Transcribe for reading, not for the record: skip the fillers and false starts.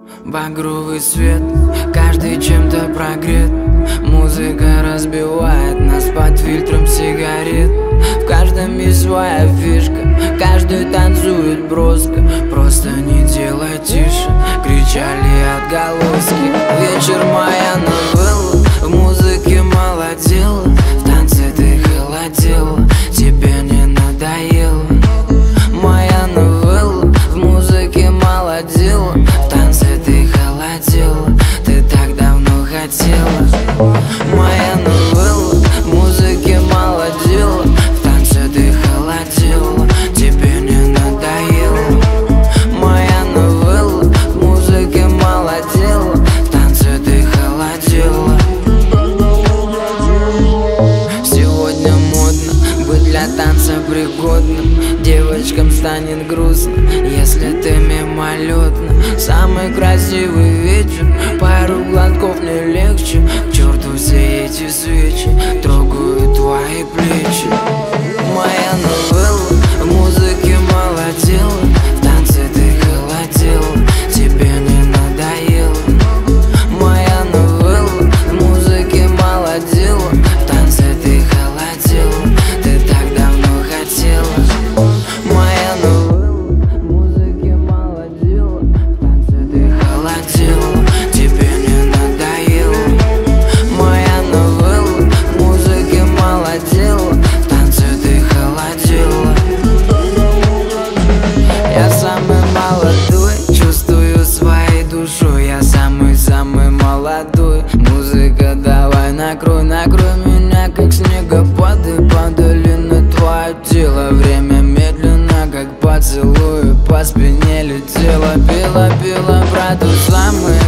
Багровый свет, каждый чем-то прогрет. Музыка разбивает нас под фильтром сигарет. В каждом есть своя фишка, каждый танцует броско. Просто не делай тише, кричали отголоски. Вечер моя новелла, в музыке мало дела. В танце ты холодела, тебе не надоело. Моя новелла, в музыке мало дела. В танце ты холодела, ты так давно хотела. Моя новелла, в музыке мало дела. В танце ты холодела, тебе не надоело. Моя новелла, в музыке мало дела. В танце ты холодела. Сегодня модно быть для танца пригодным. Девочкам станет грустно, если ты мимолетно. Самый красивый вечер, пару глотков не легче. К черту все эти свечи, трогают твои плечи. Моя новелла, в музыке мало дела. В танце ты холодела, тебе не надоело. Моя новелла, в музыке мало дела. В танце ты холодела, ты так давно хотела. Моя новелла, в музыке мало дела. В танце ты холодела, тебе не надоело. Моя новелла, в музыке мало дела. В танце ты холодела. Я самый молодой, чувствую своей душой. Я самый-самый молодой. Музыка, давай накрой меня, как снегопады. Падали на твое тело. Время медленно, как поцелуй, по спине летело. Пела про то самое,